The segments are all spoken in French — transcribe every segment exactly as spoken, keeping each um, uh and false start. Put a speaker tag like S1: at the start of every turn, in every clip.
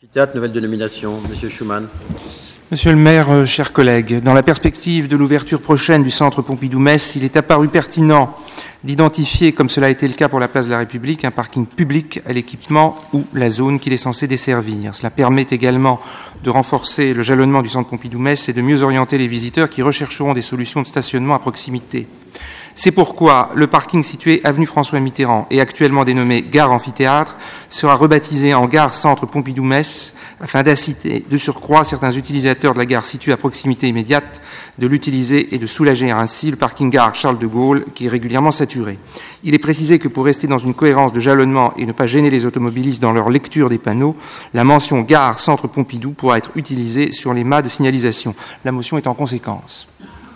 S1: Théâtre, nouvelle dénomination. Monsieur Schumann.
S2: Monsieur le maire, euh, chers collègues, dans la perspective de l'ouverture prochaine du centre Pompidou-Metz, il est apparu pertinent d'identifier, comme cela a été le cas pour la place de la République, un parking public à l'équipement ou la zone qu'il est censé desservir. Cela permet également de renforcer le jalonnement du centre Pompidou-Metz et de mieux orienter les visiteurs qui rechercheront des solutions de stationnement à proximité. C'est pourquoi le parking situé avenue François Mitterrand et actuellement dénommé Gare Amphithéâtre sera rebaptisé en Gare Centre Pompidou-Metz afin d'inciter de surcroît certains utilisateurs de la gare située à proximité immédiate de l'utiliser et de soulager ainsi le parking gare Charles de Gaulle qui est régulièrement saturé. Il est précisé que pour rester dans une cohérence de jalonnement et ne pas gêner les automobilistes dans leur lecture des panneaux, la mention Gare Centre Pompidou pourra être utilisée sur les mâts de signalisation. La motion est en conséquence.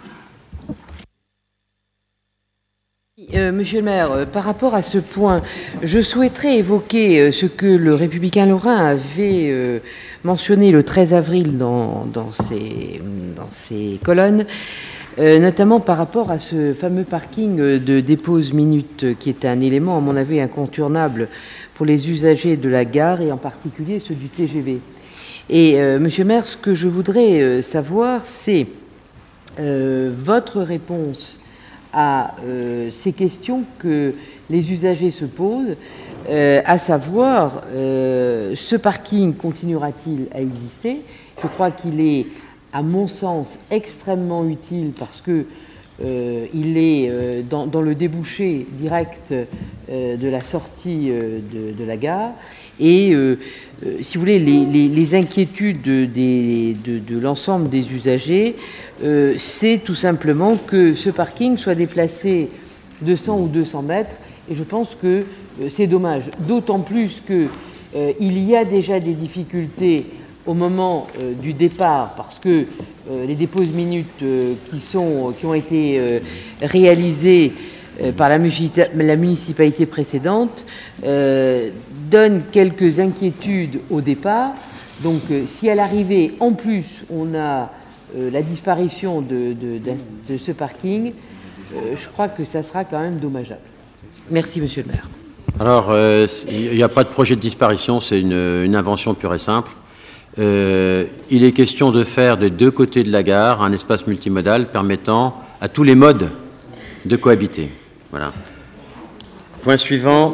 S3: Euh, Monsieur le maire, euh, par rapport à ce point, je souhaiterais évoquer euh, ce que le Républicain Lorrain avait euh, mentionné le treize avril dans, dans, ses, dans ses colonnes, euh, notamment par rapport à ce fameux parking de dépose minute qui est un élément, à mon avis, incontournable pour les usagers de la gare et en particulier ceux du T G V. Et euh, Monsieur le maire, ce que je voudrais euh, savoir, c'est euh, votre réponse à euh, ces questions que les usagers se posent, euh, à savoir, euh, ce parking continuera-t-il à exister? Je crois qu'il est, à mon sens, extrêmement utile parce que euh, il est euh, dans, dans le débouché direct euh, de la sortie euh, de, de la gare. Et, euh, euh, si vous voulez, les, les, les inquiétudes des, de, de l'ensemble des usagers, euh, c'est tout simplement que ce parking soit déplacé de cent ou deux cents mètres. Et je pense que euh, c'est dommage. D'autant plus qu'il euh, y a déjà des difficultés au moment euh, du départ, parce que euh, les déposes minutes euh, qui, sont, qui ont été euh, réalisées euh, par la, la municipalité précédente euh, donne quelques inquiétudes au départ. Donc, euh, si à l'arrivée, en plus, on a euh, la disparition de, de, de, de ce parking, euh, je crois que ça sera quand même dommageable. Merci, monsieur le maire.
S1: Alors, euh, il n'y a pas de projet de disparition, c'est une, une invention pure et simple. Euh, il est question de faire des deux côtés de la gare un espace multimodal permettant à tous les modes de cohabiter. Voilà. Point suivant.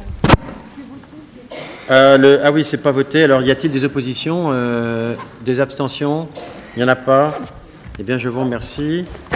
S1: Euh, le, ah oui, c'est pas voté. Alors, y a-t-il des oppositions, euh, des abstentions? Il n'y en a pas. Eh bien, je vous remercie.